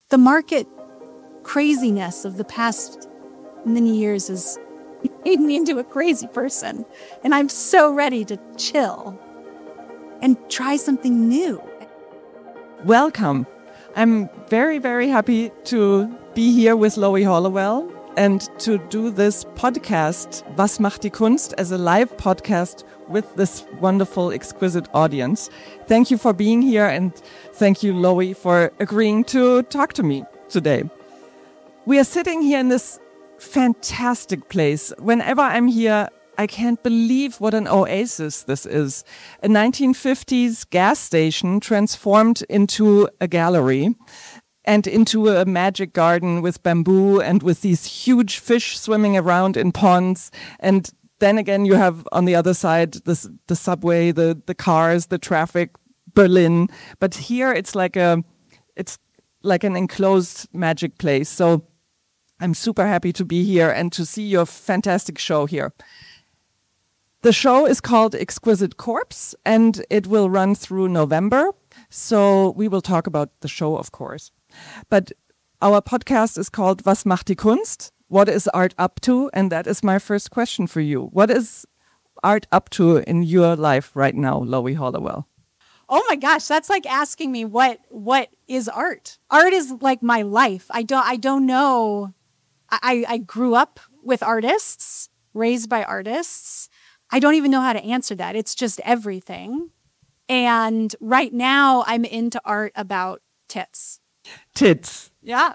the market craziness of the past many years has made me into a crazy person. And I'm so ready to chill and try something new. Welcome. I'm very, very happy to be here with Loie Hollowell and to do this podcast, Was macht die Kunst, as a live podcast with this wonderful, exquisite audience. Thank you for being here, and thank you, Loie, for agreeing to talk to me today. We are sitting here in this fantastic place. Whenever I'm here, I can't believe what an oasis this is. A 1950s gas station transformed into a gallery and into a magic garden with bamboo and with these huge fish swimming around in ponds. And then again, you have on the other side the subway, the cars, the traffic, Berlin. But here it's like an enclosed magic place. So I'm super happy to be here and to see your fantastic show here. The show is called Exquisite Corpse, and it will run through November. So we will talk about the show, of course. But our podcast is called Was macht die Kunst? What is art up to? And that is my first question for you. What is art up to in your life right now, Loie Hollowell? Oh my gosh, that's like asking me what is art? Art is like my life. I don't know. I grew up with artists, raised by artists. I don't even know how to answer that. It's just everything. And right now I'm into art about tits. Tits. Yeah.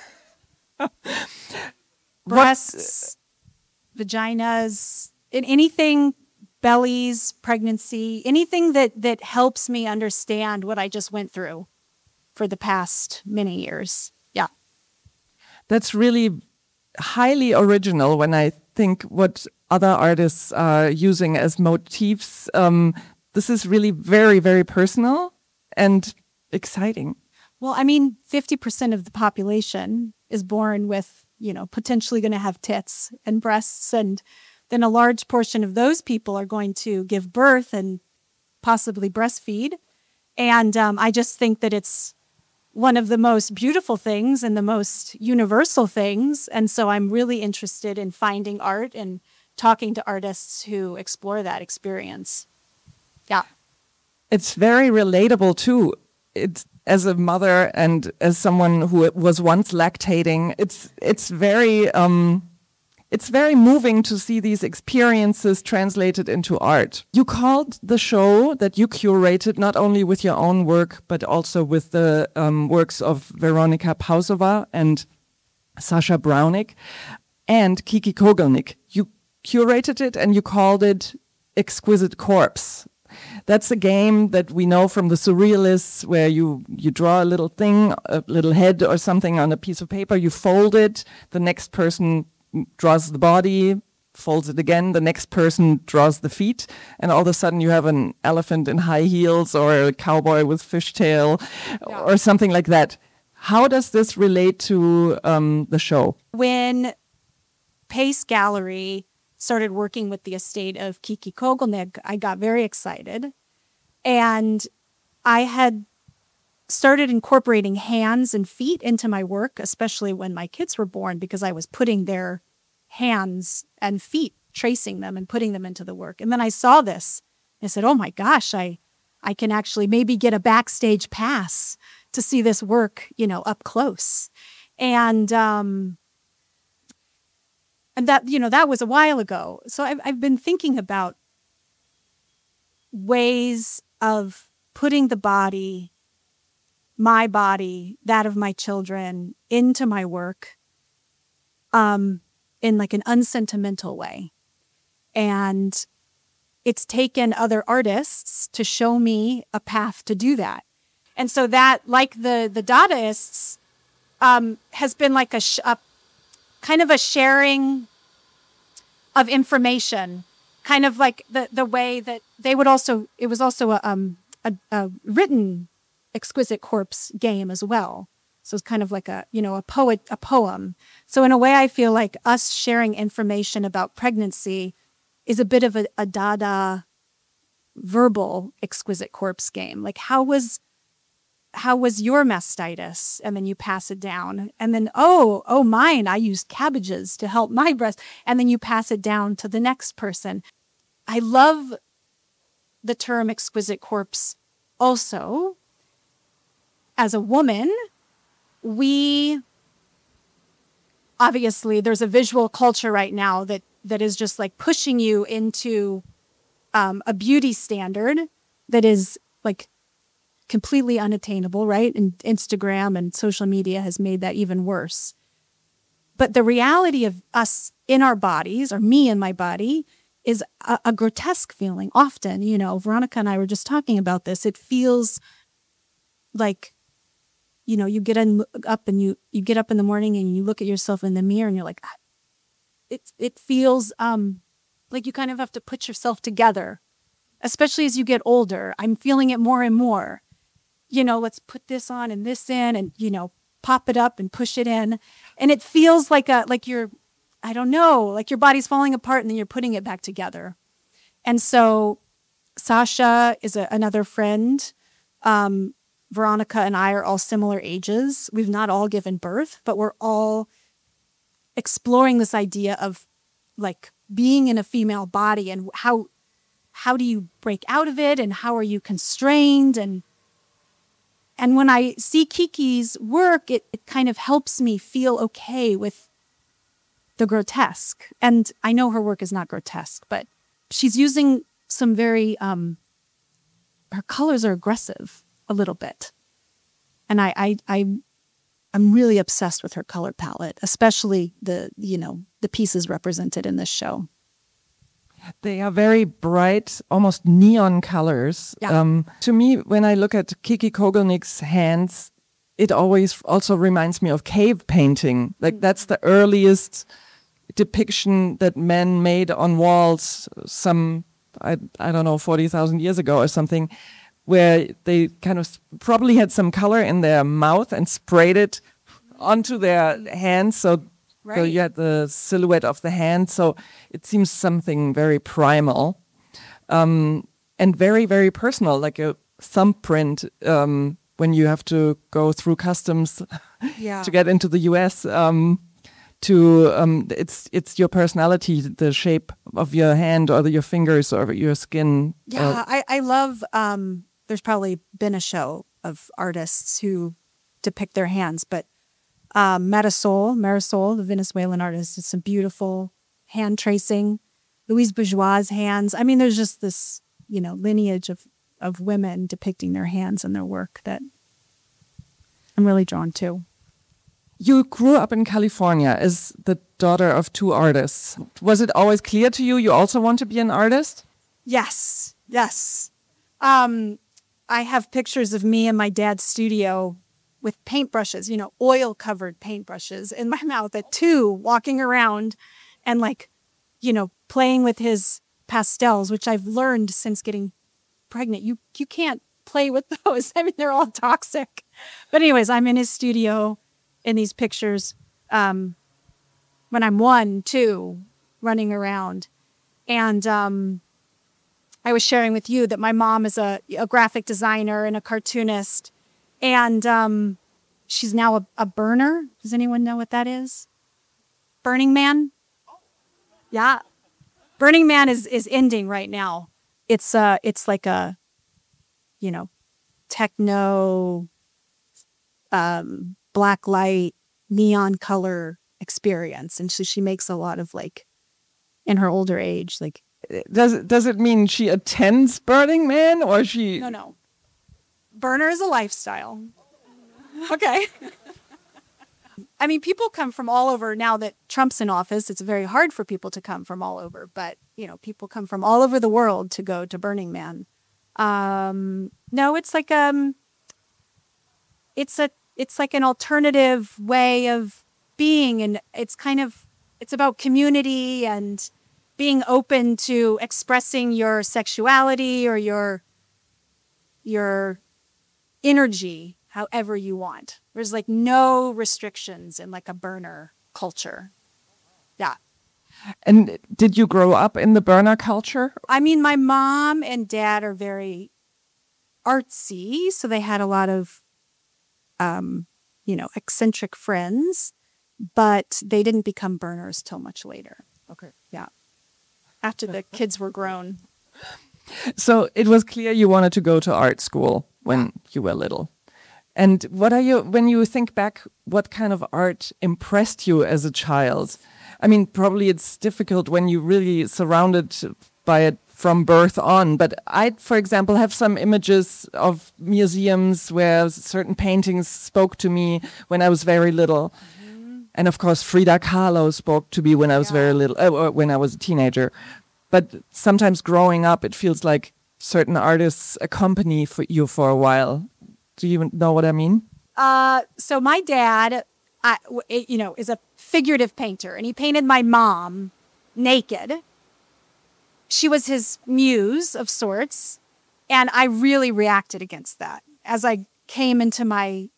Breasts, vaginas, anything, bellies, pregnancy, anything that helps me understand what I just went through for the past many years. Yeah. That's really highly original when I think what other artists are using as motifs. This is really very, very personal and exciting. Well, I mean, 50% of the population is born with, potentially going to have tits and breasts. And then a large portion of those people are going to give birth and possibly breastfeed. And I just think that it's one of the most beautiful things and the most universal things. And so I'm really interested in finding art and talking to artists who explore that experience. Yeah. It's very relatable too. It's as a mother and as someone who was once lactating, it's very moving to see these experiences translated into art. You called the show that you curated not only with your own work, but also with the works of Veronika Pausova and Sasha Brownick and Kiki Kogelnik. You curated it and you called it Exquisite Corpse. That's a game that we know from the Surrealists, where you draw a little thing, a little head or something on a piece of paper, you fold it, the next person draws the body, folds it again, the next person draws the feet, and all of a sudden you have an elephant in high heels or a cowboy with fishtail or something like that. How does this relate to the show? When Pace Gallery started working with the estate of Kiki Kogelnik, I got very excited. And I had started incorporating hands and feet into my work, especially when my kids were born, because I was putting their hands and feet, tracing them and putting them into the work. And then I saw this. I said, oh my gosh, I can actually maybe get a backstage pass to see this work, up close. And that, that was a while ago. So I've been thinking about ways of putting the body, my body, that of my children, into my work in like an unsentimental way. And it's taken other artists to show me a path to do that. And so that, like the Dadaists, has been like a kind of a sharing of information, kind of like the way that they would also, it was also a written Exquisite Corpse game as well. So it's kind of like a poem. So in a way, I feel like us sharing information about pregnancy is a bit of a Dada verbal Exquisite Corpse game. Like, how was how was your mastitis? And then you pass it down. And then, oh, mine, I used cabbages to help my breast. And then you pass it down to the next person. I love the term exquisite corpse also. As a woman, obviously there's a visual culture right now that is just like pushing you into a beauty standard that is like completely unattainable, right? And Instagram and social media has made that even worse. But the reality of us in our bodies, or me in my body, is a grotesque feeling often. You know, Veronica and I were just talking about this. It feels like, you know, you get up and you get up in the morning and you look at yourself in the mirror and you're like, it feels like you kind of have to put yourself together, especially as you get older. I'm feeling it more and more. You know, let's put this on and this in and, you know, pop it up and push it in. And it feels like you're, I don't know, like your body's falling apart and then you're putting it back together. And so Sasha is another friend. Veronica and I are all similar ages. We've not all given birth, but we're all exploring this idea of like being in a female body and how do you break out of it and how are you constrained? And when I see Kiki's work, it kind of helps me feel okay with the grotesque. And I know her work is not grotesque, but she's using some very, her colors are aggressive a little bit. And I'm really obsessed with her color palette, especially the pieces represented in this show. They are very bright, almost neon colors. Yeah. To me, when I look at Kiki Kogelnik's hands, it always also reminds me of cave painting. Like that's the earliest depiction that men made on walls some, I don't know, 40,000 years ago or something, where they kind of probably had some color in their mouth and sprayed it onto their hands. So you had the silhouette of the hand. So it seems something very primal and very, very personal, like a thumbprint when you have to go through customs to get into the US. It's your personality, the shape of your hand or your fingers or your skin. Yeah, I love, there's probably been a show of artists who depict their hands, but Marisol, the Venezuelan artist, did some beautiful hand tracing. Louise Bourgeois' hands. I mean, there's just this, lineage of women depicting their hands and their work that I'm really drawn to. You grew up in California as the daughter of two artists. Was it always clear to you you also want to be an artist? Yes. I have pictures of me in my dad's studio with paintbrushes, oil-covered paintbrushes in my mouth at 2, walking around and playing with his pastels, which I've learned since getting pregnant. You can't play with those. I mean, they're all toxic. But anyways, I'm in his studio in these pictures when I'm 1, 2, running around. And I was sharing with you that my mom is a graphic designer and a cartoonist. And she's now a burner. Does anyone know what that is? Burning Man? Yeah. Burning Man is ending right now. It's like a, techno, black light, neon color experience. And so she makes a lot of in her older age, Does it mean she attends Burning Man or she? No. Burner is a lifestyle. Okay. I mean, people come from all over. Now that Trump's in office, it's very hard for people to come from all over. But, people come from all over the world to go to Burning Man. No, it's like it's like an alternative way of being. And it's about community and being open to expressing your sexuality or your energy however you want. There's no restrictions in a burner culture. Yeah. And did you grow up in the burner culture? I mean, my mom and dad are very artsy, so they had a lot of eccentric friends, but they didn't become burners till much later. Okay. Yeah. After the kids were grown. So it was clear you wanted to go to art school when you were little. And when you think back, what kind of art impressed you as a child? I mean, probably it's difficult when you're really surrounded by it from birth on. But I, for example, have some images of museums where certain paintings spoke to me when I was very little. Mm-hmm. And of course, Frida Kahlo spoke to me when I was very little, or when I was a teenager. But sometimes growing up, it feels like certain artists accompany you for a while. Do you know what I mean? So my dad, is a figurative painter, and he painted my mom naked. She was his muse of sorts, and I really reacted against that. As I came into my,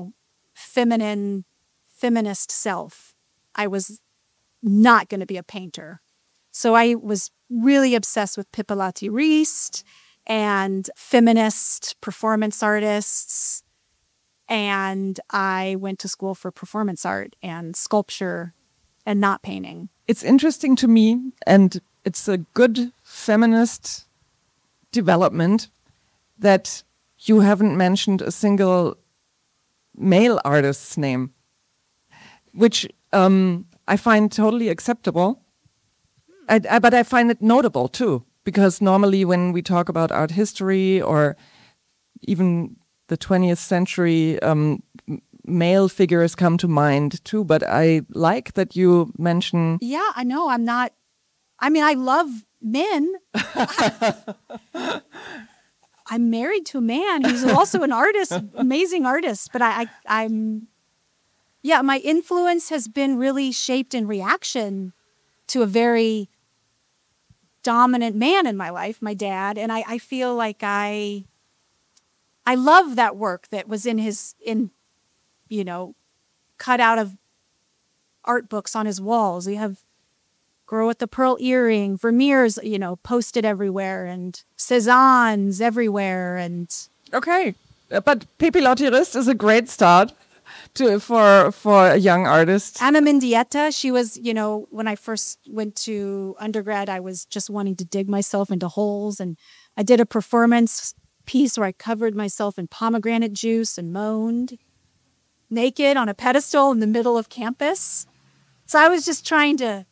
feminist self, I was not going to be a painter. So I was really obsessed with Pipilotti Rist and feminist performance artists. And I went to school for performance art and sculpture and not painting. It's interesting to me, and it's a good feminist development that you haven't mentioned a single male artist's name, which I find totally acceptable. But I find it notable too, because normally when we talk about art history or even the 20th century, male figures come to mind too. But I like that you mention. Yeah, I know. I love men. I'm married to a man who's also an artist, amazing artist. But my influence has been really shaped in reaction to a very dominant man in my life, my dad. And I feel like I love that work that was cut out of art books on his walls. We have Girl with the Pearl Earring, Vermeer's, posted everywhere, and Cézanne's everywhere. And okay, but Pipilotti Rist is a great start for a young artist. Anna Mendieta, she was, when I first went to undergrad, I was just wanting to dig myself into holes. And I did a performance piece where I covered myself in pomegranate juice and moaned naked on a pedestal in the middle of campus. So I was just trying to,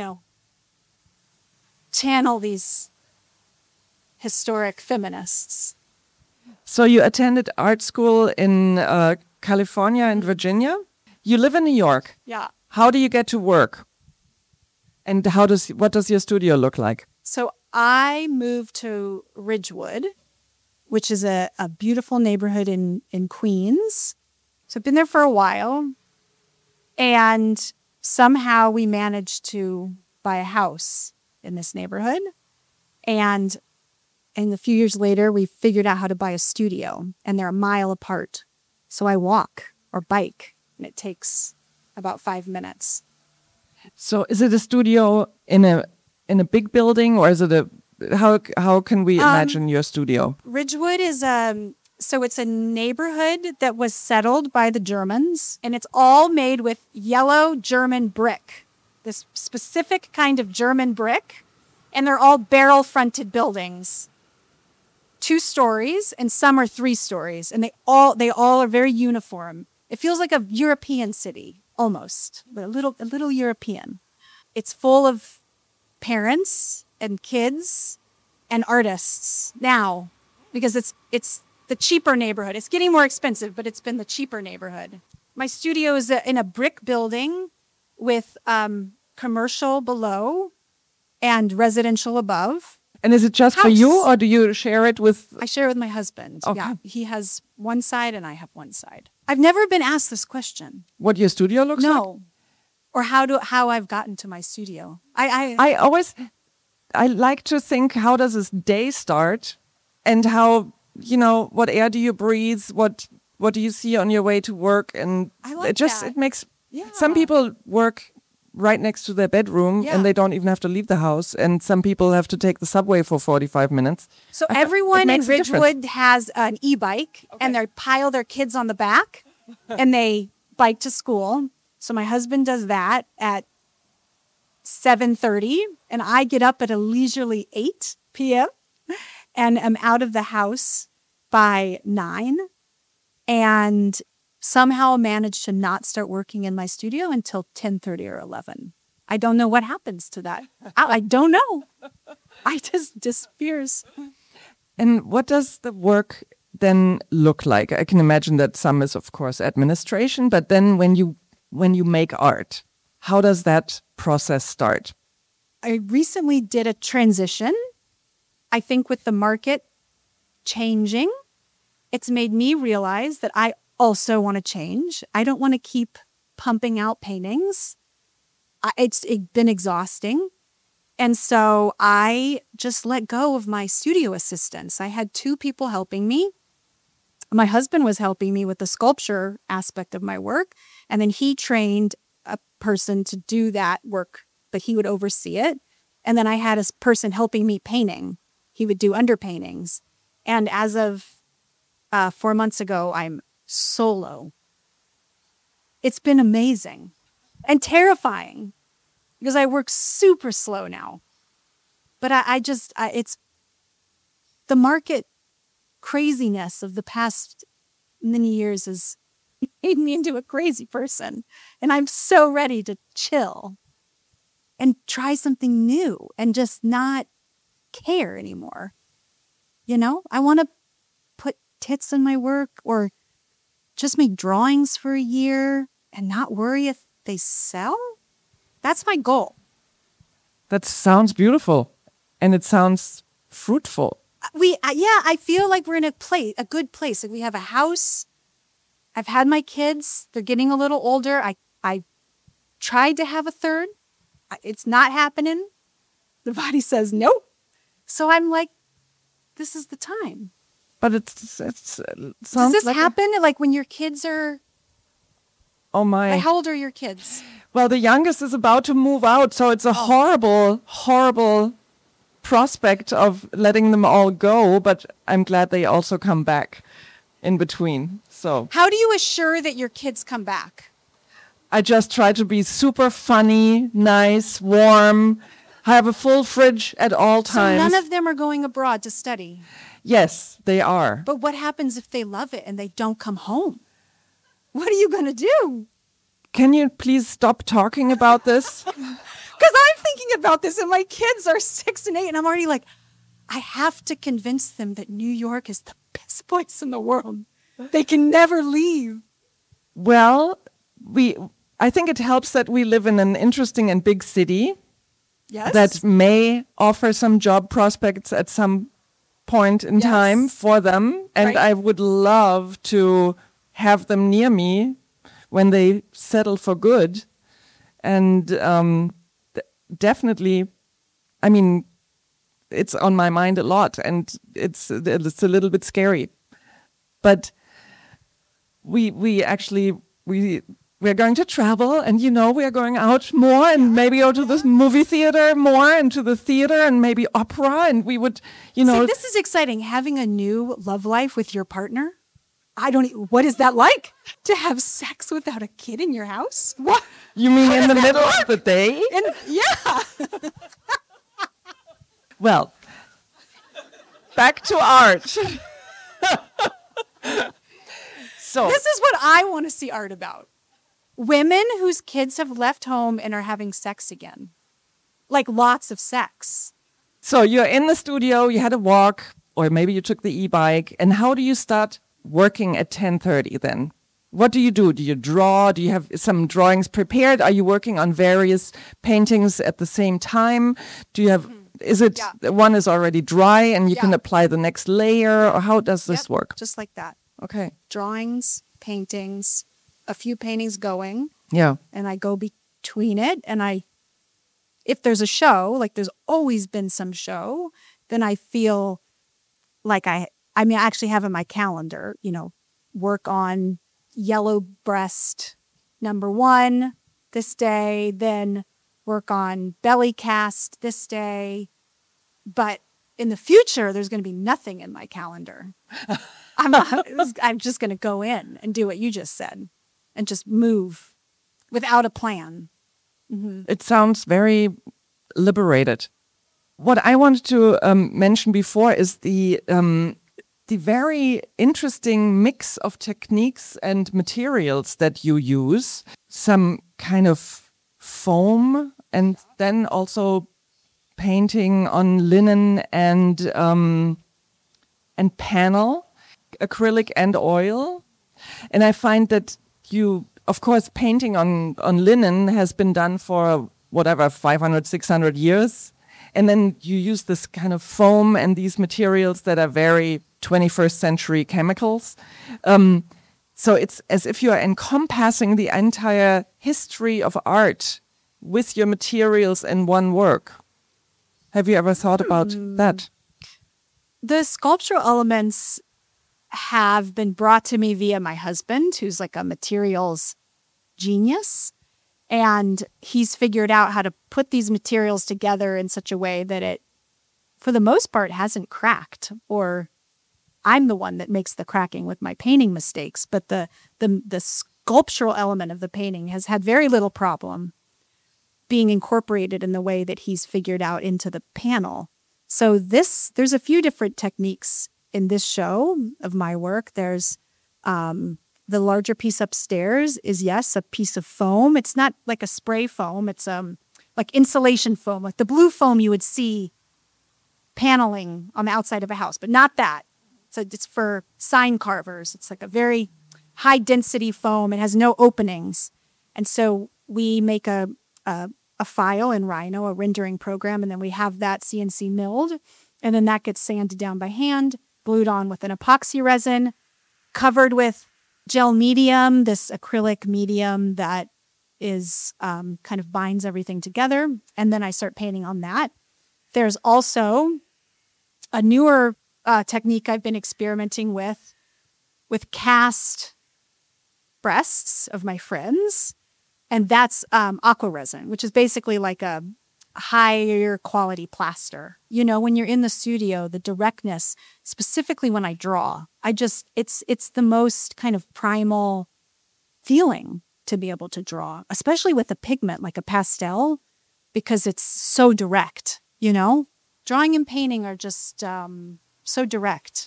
channel these historic feminists. So you attended art school in California and Virginia. You live in New York. Yeah. How do you get to work? And what does your studio look like? So I moved to Ridgewood, which is a beautiful neighborhood in Queens. So I've been there for a while. And somehow we managed to buy a house in this neighborhood. And a few years later, we figured out how to buy a studio. And they're a mile apart. So I walk or bike, and it takes about 5 minutes. So is it a studio in a big building, or is it how can we imagine your studio? Ridgewood is so it's a neighborhood that was settled by the Germans, and it's all made with yellow German brick, this specific kind of German brick, and they're all barrel-fronted buildings. 2 stories, and some are 3 stories, and they all are very uniform. It feels like a European city, almost, but a little European. It's full of parents and kids and artists now, because it's the cheaper neighborhood. It's getting more expensive, but it's been the cheaper neighborhood. My studio is in a brick building with commercial below and residential above. And is it just for you, or do you share it with? I share it with my husband. Okay. Yeah, he has one side and I have one side. I've never been asked this question. What your studio looks like? No, or how I've gotten to my studio. I like to think, how does this day start, and how, what air do you breathe, what do you see on your way to work, and I like that. It makes some people work right next to their bedroom and they don't even have to leave the house, and some people have to take the subway for 45 minutes. So everyone in Ridgewood has an e-bike, and they pile their kids on the back, and they bike to school. So my husband does that at 7:30, and I get up at a leisurely 8 p.m. and am out of the house by 9, and somehow manage to not start working in my studio until 10:30 or 11. I don't know what happens to that. I don't know. I just disappears. And what does the work then look like? I can imagine that some is, of course, administration, but then when you make art, how does that process start? I recently did a transition. I think with the market changing, it's made me realize that I also want to change. I don't want to keep pumping out paintings. It's been exhausting. And so I just let go of my studio assistants. I had 2 people helping me. My husband was helping me with the sculpture aspect of my work. And then he trained a person to do that work, but he would oversee it. And then I had a person helping me painting. He would do underpaintings. And as of 4 months ago, I'm solo. It's been amazing and terrifying because I work super slow now. But it's the market craziness of the past many years has made me into a crazy person. And I'm so ready to chill and try something new and just not care anymore. You know, I want to put tits in my work or just make drawings for a year and not worry if they sell. That's my goal. That sounds beautiful, and it sounds fruitful. I feel like we're in a good place. Like we have a house. I've had my kids. They're getting a little older. I tried to have a third. It's not happening. The body says nope. So I'm like, this is the time. But it sounds Does this like happen? Like when your kids are... Oh my. Like how old are your kids? Well, the youngest is about to move out, so it's a horrible, horrible prospect of letting them all go, but I'm glad they also come back in between. So how do you assure that your kids come back? I just try to be super funny, nice, warm, have a full fridge at all times. So none of them are going abroad to study? Yes, they are. But what happens if they love it and they don't come home? What are you going to do? Can you please stop talking about this? Because I'm thinking about this and my kids are 6 and 8 and I'm already like, I have to convince them that New York is the best place in the world. They can never leave. Well, I think it helps that we live in an interesting and big city. Yes. That may offer some job prospects at some point in time for them. And I would love to have them near me when they settle for good. And definitely, I mean, it's on my mind a lot and it's a little bit scary. But we're going to travel and, we are going out more and maybe go to the movie theater more and to the theater and maybe opera. And we would, See, this is exciting. Having a new love life with your partner. What is that like? To have sex without a kid in your house? What? You mean in the middle of the day? Yeah. Well, back to art. So this is what I want to see art about. Women whose kids have left home and are having sex again. Like lots of sex. So you're in the studio, you had a walk, or maybe you took the e-bike. And how do you start working at 10:30 then? What do you do? Do you draw? Do you have some drawings prepared? Are you working on various paintings at the same time? Do you have, one is already dry and you can apply the next layer? Or how does this work? Just like that. Okay. Drawings, paintings, a few paintings going. Yeah. And I go between it. And if there's a show, like there's always been some show, then I feel like I actually have in my calendar, work on Yellow Breast #1 this day, then work on Belly Cast this day. But in the future, there's going to be nothing in my calendar. I'm just going to go in and do what you just said and just move without a plan. Mm-hmm. It sounds very liberated. What I wanted to mention before is the very interesting mix of techniques and materials that you use. Some kind of foam, and then also painting on linen and panel, acrylic and oil. And I find that you, of course, painting on linen has been done for whatever, 500, 600 years. And then you use this kind of foam and these materials that are very 21st century chemicals. So it's as if you are encompassing the entire history of art with your materials in one work. Have you ever thought about that? The sculptural elements have been brought to me via my husband, who's like a materials genius. And he's figured out how to put these materials together in such a way that it, for the most part, hasn't cracked. Or I'm the one that makes the cracking with my painting mistakes. But the sculptural element of the painting has had very little problem being incorporated in the way that he's figured out into the panel. So there's a few different techniques in this show of my work. There's the larger piece upstairs is, yes, a piece of foam. It's not like a spray foam. It's like insulation foam, like the blue foam you would see paneling on the outside of a house, but not that. So it's for sign carvers. It's like a very high density foam. It has no openings. And so we make a file in Rhino, a rendering program, and then we have that CNC milled. And then that gets sanded down by hand, glued on with an epoxy resin, covered with gel medium, this acrylic medium that is kind of binds everything together. And then I start painting on that. There's also a newer technique I've been experimenting with cast breasts of my friends. And that's aqua resin, which is basically like a higher quality plaster. You know, when you're in the studio, the directness, specifically when I draw, it's the most kind of primal feeling to be able to draw, especially with a pigment like a pastel, because it's so direct, you know? Drawing and painting are just so direct.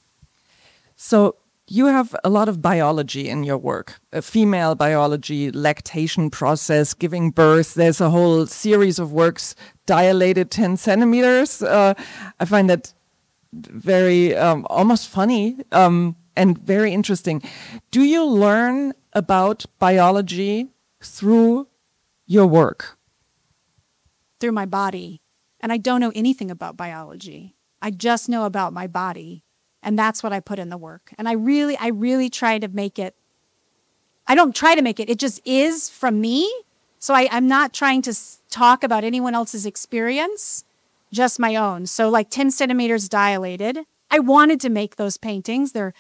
So you have a lot of biology in your work, female biology, lactation process, giving birth. There's a whole series of works, dilated 10 centimeters. I find that very almost funny and very interesting. Do you learn about biology through your work? Through my body. And I don't know anything about biology. I just know about my body. And that's what I put in the work. And I really try to make it. I don't try to make it. It just is from me. So I'm not trying to talk about anyone else's experience, just my own. So like 10 centimeters dilated. I wanted to make those paintings. They're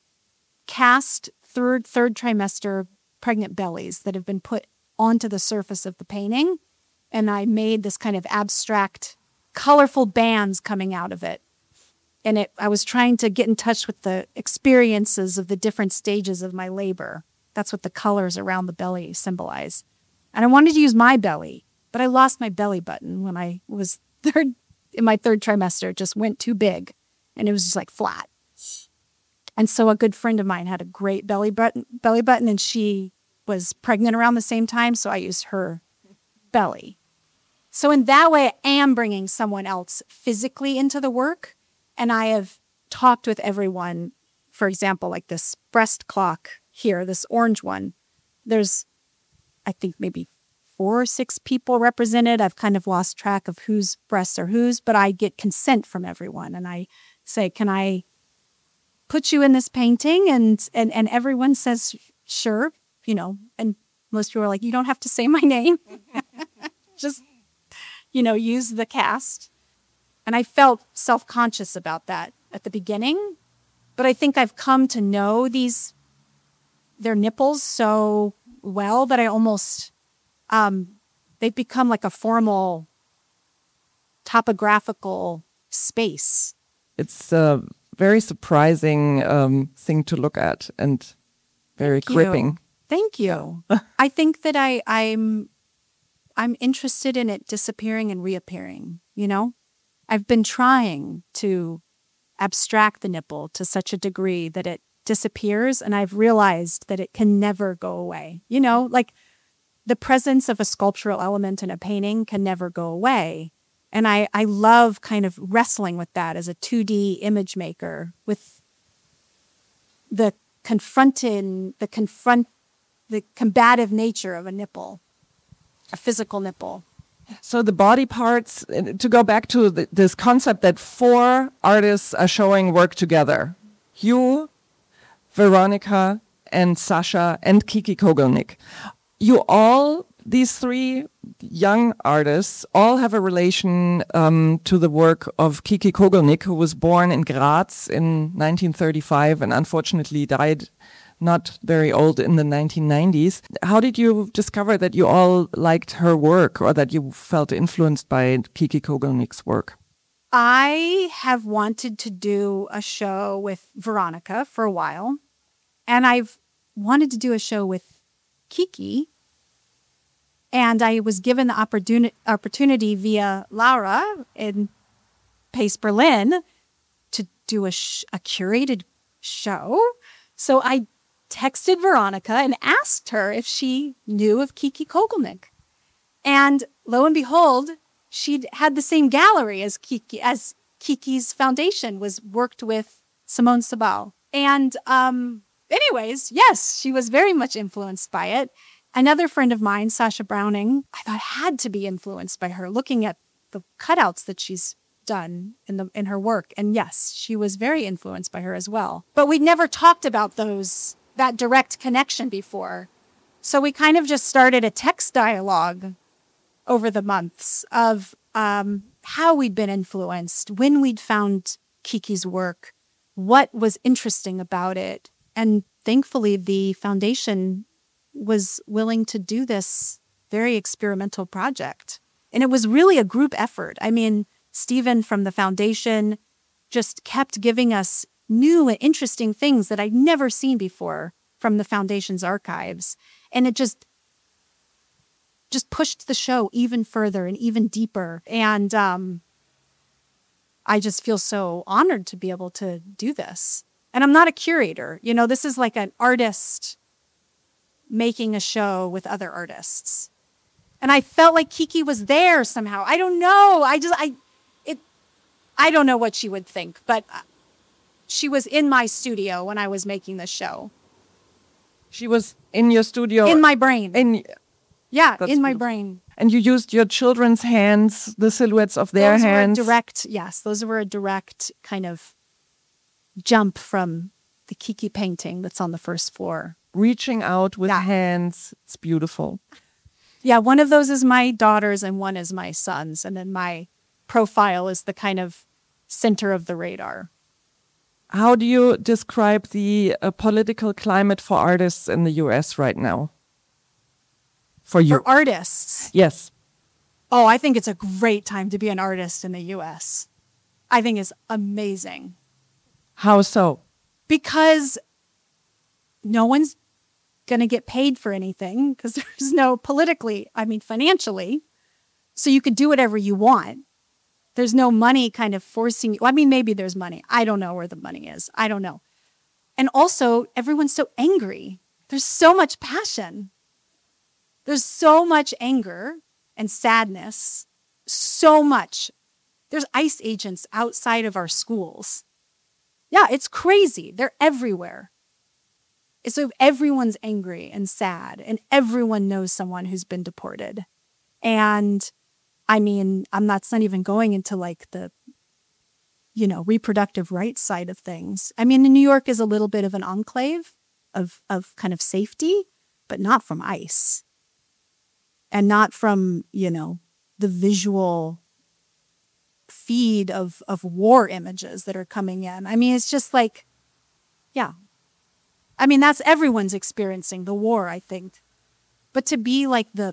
cast third trimester pregnant bellies that have been put onto the surface of the painting. And I made this kind of abstract, colorful bands coming out of it. And I was trying to get in touch with the experiences of the different stages of my labor. That's what the colors around the belly symbolize. And I wanted to use my belly, but I lost my belly button when I was in my third trimester. It just went too big, and it was just like flat. And so a good friend of mine had a great belly button, and she was pregnant around the same time, so I used her belly. So in that way, I am bringing someone else physically into the work. And I have talked with everyone, for example, like this breast clock here, this orange one. There's, I think, maybe 4 or 6 people represented. I've kind of lost track of whose breasts are whose, but I get consent from everyone. And I say, can I put you in this painting? And everyone says, sure, you know. And most people are like, you don't have to say my name. Just, you know, use the cast. And I felt self-conscious about that at the beginning. But I think I've come to know their nipples so well that I almost, they've become like a formal topographical space. It's very surprising thing to look at and very gripping. Thank you. I think that I'm interested in it disappearing and reappearing, you know? I've been trying to abstract the nipple to such a degree that it disappears, and I've realized that it can never go away. You know, like the presence of a sculptural element in a painting can never go away. And I love kind of wrestling with that as a 2D image maker, with the combative nature of a nipple, a physical nipple. So the body parts, to go back to this concept that 4 artists are showing work together. You, Veronica, and Sasha, and Kiki Kogelnik. You all, these 3 young artists, all have a relation to the work of Kiki Kogelnik, who was born in Graz in 1935 and unfortunately died not very old in the 1990s. How did you discover that you all liked her work, or that you felt influenced by Kiki Kogelnik's work? I have wanted to do a show with Veronica for a while, and I've wanted to do a show with Kiki. And I was given the opportunity via Laura in Pace Berlin to do a curated show. So I texted Veronica and asked her if she knew of Kiki Kogelnik. And lo and behold, she'd had the same gallery as Kiki's foundation was worked with Simone Sabal. And anyways, yes, she was very much influenced by it. Another friend of mine, Sasha Browning, I thought had to be influenced by her, looking at the cutouts that she's done in her work. And yes, she was very influenced by her as well. But we'd never talked about that direct connection before. So we kind of just started a text dialogue over the months of how we'd been influenced, when we'd found Kiki's work, what was interesting about it. And thankfully, the foundation was willing to do this very experimental project. And it was really a group effort. I mean, Stephen from the foundation just kept giving us new and interesting things that I'd never seen before from the foundation's archives. And it just pushed the show even further and even deeper. And I just feel so honored to be able to do this. And I'm not a curator. You know, this is like an artist making a show with other artists. And I felt like Kiki was there somehow. I don't know. I don't know what she would think, but she was in my studio when I was making this show. She was in your studio? In my brain. In my brain. And you used your children's hands, the silhouettes of their hands? Those were a direct kind of jump from the Kiki painting that's on the first floor. Reaching out with hands. It's beautiful. Yeah, one of those is my daughter's and one is my son's. And then my profile is the kind of center of the radar. How do you describe the political climate for artists in the US right now? For you? For artists? Yes. Oh, I think it's a great time to be an artist in the US. I think it's amazing. How so? Because no one's going to get paid for anything, because there's no financially. So you could do whatever you want. There's no money kind of forcing you. I mean, maybe there's money. I don't know where the money is. I don't know. And also, everyone's so angry. There's so much passion. There's so much anger and sadness. So much. There's ICE agents outside of our schools. Yeah, it's crazy. They're everywhere. So everyone's angry and sad, and everyone knows someone who's been deported. And I mean, that's not even going into like the, reproductive rights side of things. I mean, New York is a little bit of an enclave of kind of safety, but not from ICE. And not from, the visual feed of war images that are coming in. I mean, it's just like, yeah. I mean, that's everyone's experiencing the war, I think. But to be like to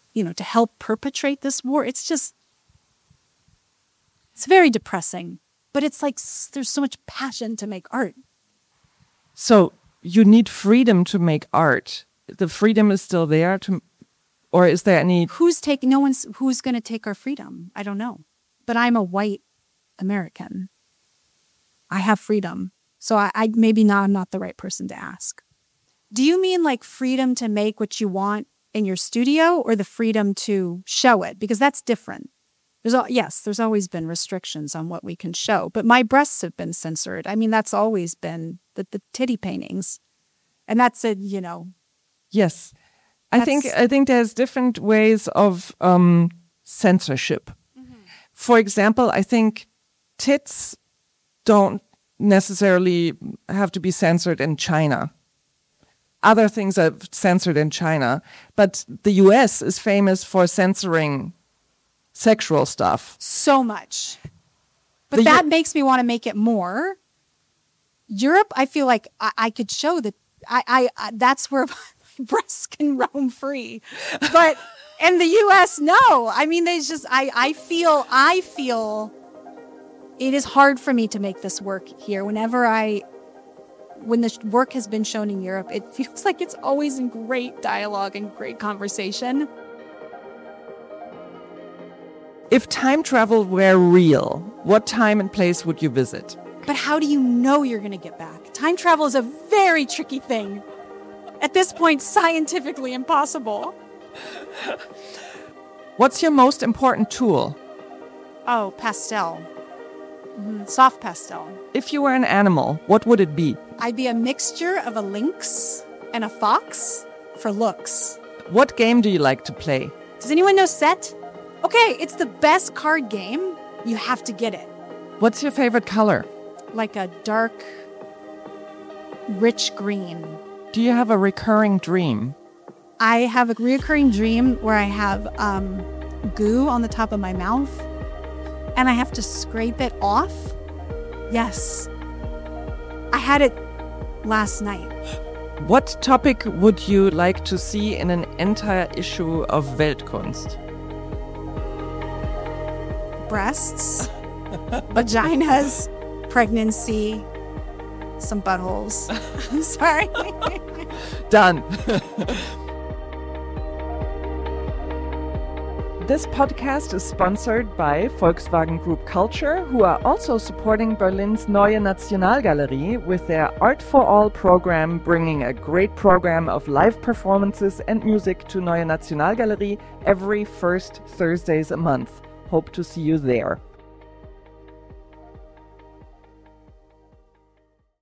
help perpetrate this war, it's very depressing. but it's like there's so much passion to make art. So you need freedom to make art. The freedom is still there or is there any... Who's going to take our freedom? I don't know. But I'm a white American. I have freedom. So I maybe I'm not the right person to ask. Do you mean like freedom to make what you want in your studio or the freedom to show it? Because that's different. There's always been restrictions on what we can show, but my breasts have been censored. I mean, that's always been the titty paintings. And that's it, you know. Yes. I think there's different ways of censorship. Mm-hmm. For example, I think tits don't necessarily have to be censored in China. Other things are censored in China, but the US is famous for censoring sexual stuff. So much. But that makes me want to make it more. Europe, I feel like I could show that I that's where breasts can roam free. But in the US, no. I mean, there's just I feel it is hard for me to make this work here. When the work has been shown in Europe, it feels like it's always in great dialogue and great conversation. If time travel were real, what time and place would you visit? But how do you know you're going to get back? Time travel is a very tricky thing. At this point, scientifically impossible. What's your most important tool? Oh, pastel. Soft pastel. If you were an animal, what would it be? I'd be a mixture of a lynx and a fox for looks. What game do you like to play? Does anyone know Set? Okay, it's the best card game. You have to get it. What's your favorite color? Like a dark, rich green. Do you have a recurring dream? I have a recurring dream where I have goo on the top of my mouth and I have to scrape it off. Yes. I had it last night. What topic would you like to see in an entire issue of Weltkunst? Breasts, vaginas, pregnancy, some buttholes. I'm sorry. Done. This podcast is sponsored by Volkswagen Group Culture, who are also supporting Berlin's Neue Nationalgalerie with their Art for All program, bringing a great program of live performances and music to Neue Nationalgalerie every first Thursdays a month. Hope to see you there.